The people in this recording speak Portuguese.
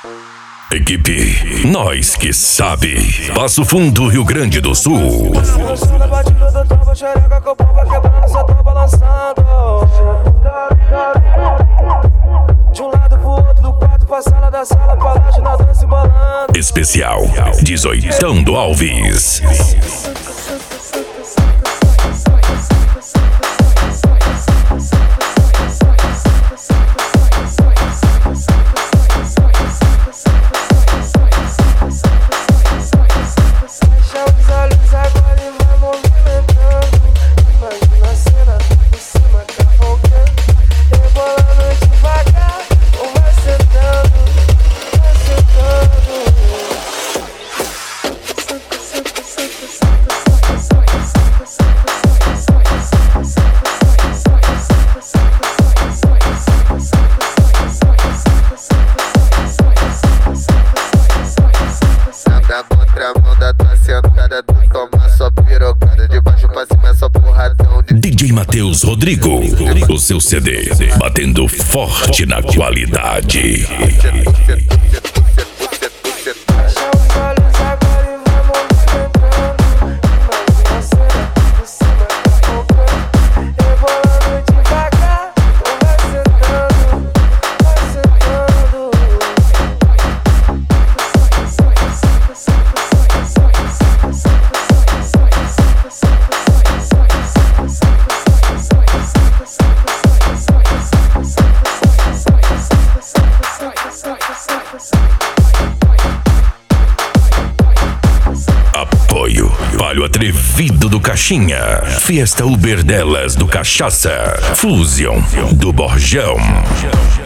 Equipe Nós Que Sabe, Passo Fundo, Rio Grande do Sul. Na batida do toba, xereca com o pau vai quebrando, só tô balançando. De um lado pro outro, do quarto pra sala, da sala pra laje, na dança embolando. Especial 18 do Alves. Na contramão da tua sentada, tu toma só pirocada. De baixo pra cima é só porradão de... DJ Matheus Rodrigo, o seu CD, batendo forte na qualidade. Apoio Palio Atrevido do Caixinha, Fiesta Uber delas do Cachaça, Fusion do Borjão.